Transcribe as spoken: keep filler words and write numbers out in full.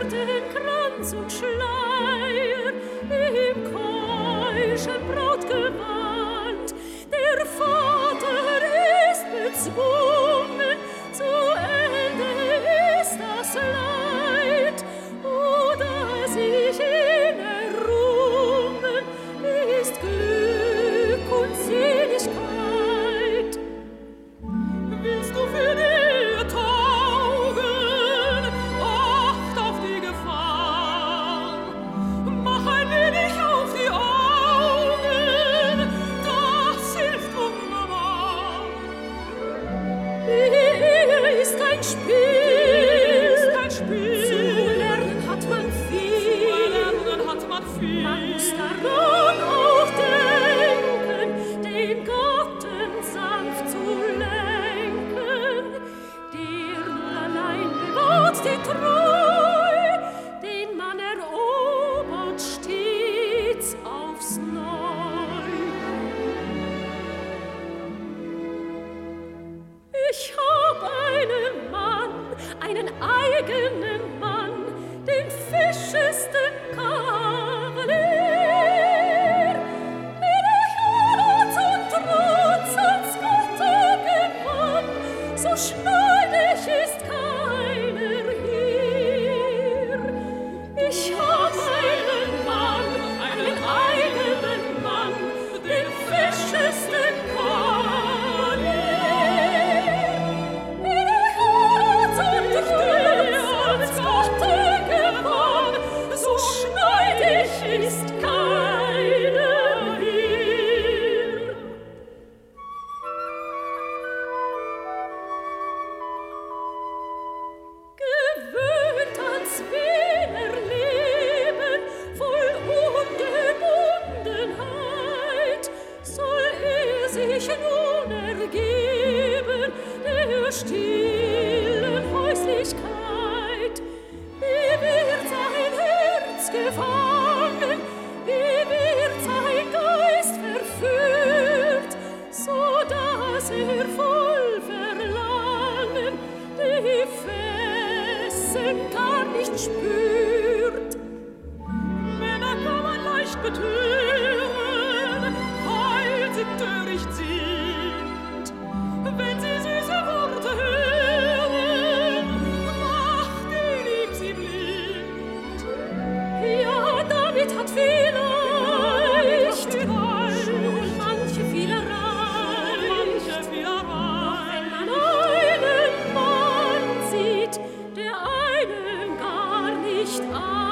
Kranz und Schleier im keuschen Brautgewand. Der Vater ist bezwungen, zu Ende ist das Leid. O, das ich ihn errungen, ist Glück und Seligkeit. Willst du für dir taugen? Acht auf die Gefahr. Mach ein wenig auf die Augen, das hilft wunderbar. Die Ehe ist kein Spiel, ist kein Spiel. Zu lernen hat man viel, zu lernen hat man viel. Man muss daran auch denken, den Gatten sanft zu lenken, der nur allein bewahrt die Treu, den man erobert stets aufs Neu. Ich hab einen Mann, einen eigenen Mann, den fischesten Kavalier, den ich Anmut und Trotz als Gatte gewann, so schneidig ist keiner hier. Ich hab einen Mann, einen eigenen Mann, den fischesten Kavalier, den ich Anmut und Trotz als Gatte gewann, so schneidig ist keiner hier. Gewöhnt ans Wiener Leben, voll Ungebundenheit, soll er sich nun ergeben der stillen Häuslichkeit. Wie wird sein Herz gefangen, wie wird sein Geist verführt, so dass er voll Verlangen die Fesseln gar nicht spürt. Männer kann man leicht betören, weil sie töricht sind. Wenn sie süße Worte hören, macht die Lieb sie blind. Ja, damit hat vielleicht schon manche Vielerei, doch wenn man einen Mann sieht, der einen gar nicht an